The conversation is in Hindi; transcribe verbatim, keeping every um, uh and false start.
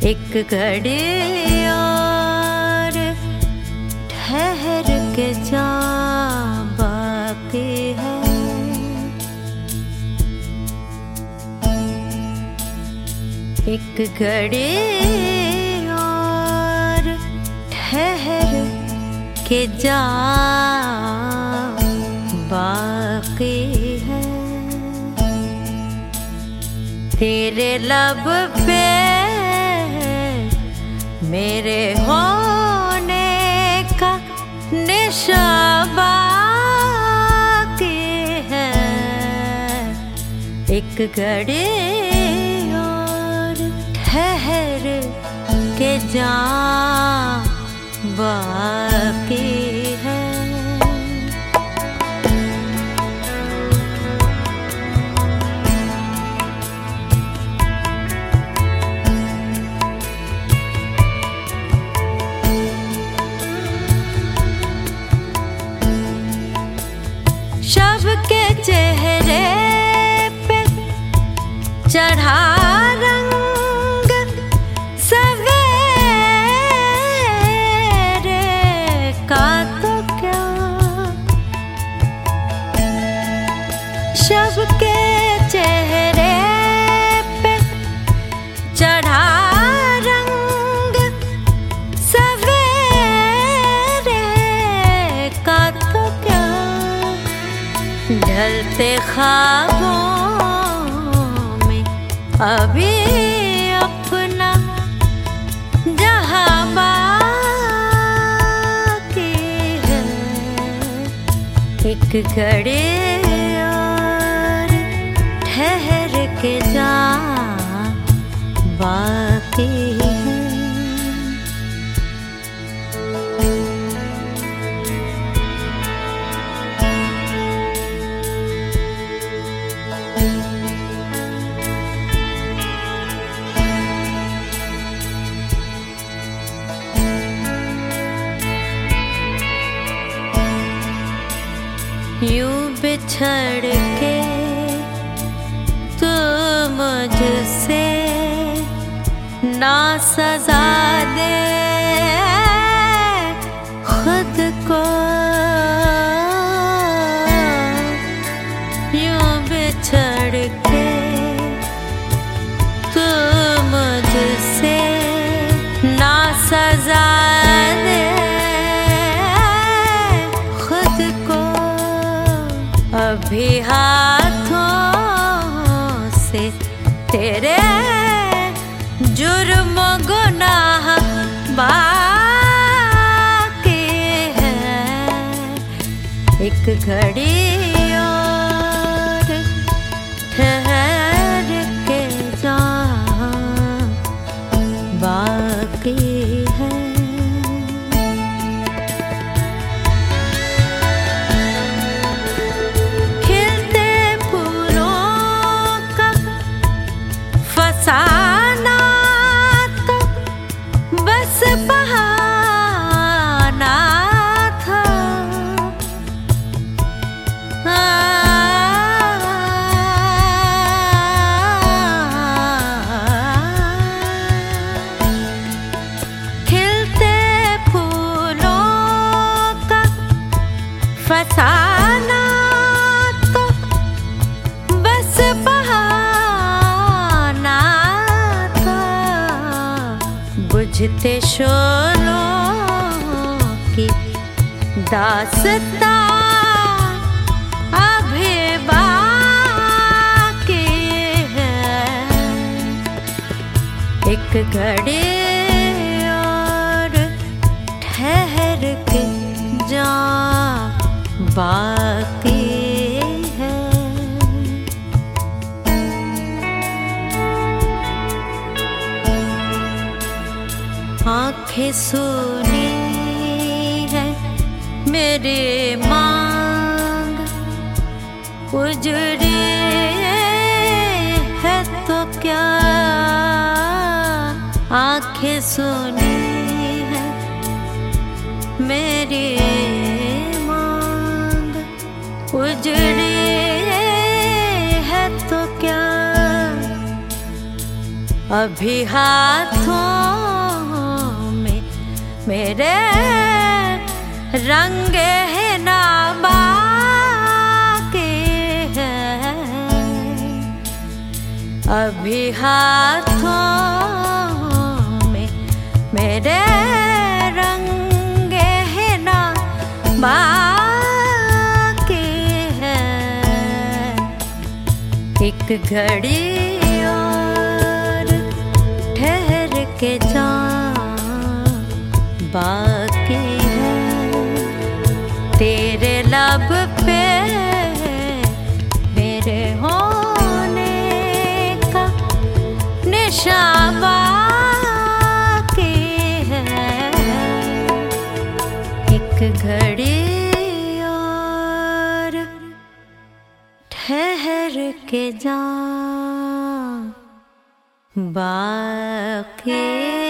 एक घड़ी और ठहर के जा बाकी है। एक घड़ी और ठहर के जा बाकी है। तेरे लब पे मेरे होने का निशा बाकी है। एक घड़ी और ठहर के जा बाकी है। शब के चेहरे पे चढ़ा रंग सवेरे का तो क्या। शब के चेहरे पे चढ़ा रंग सवेरे का तो क्या। ढलते ख्वाबों में अभी अपना जहां बाकी है। एक घड़ी और ठहर के जा बाकी है। यूं बिछड़ के तू मुझसे ना सजा दे खुद को। यूं बिछड़ के तू मुझसे ना सजा दे खुद को। अभी हाथों से तेरे जुर्म गुनाह बाकी है। एक घड़ी और ठहर के जा बाकी है। फसाना तो बस बहाना था। खिलते फूलों का फसाना तो बस बहाना। बुझते शोलों की दास्तां अभी बाकी है। एक घड़ी और ठहर के जा बाकी है। आँखें सुनी है मेरी मांग उजड़ी है तो क्या। आँखें सुनी है मेरी मांग उजड़ी है तो क्या। अभी हाथों में मेरे रंग है ना बाकी है। अभी हाथों में मेरे रंग है ना बाकी है। एक घड़ी और ठहर के जा बाकी है। तेरे लब पे मेरे होने का निशान बाकी है। एक घड़ी और ठहर के जा बाकी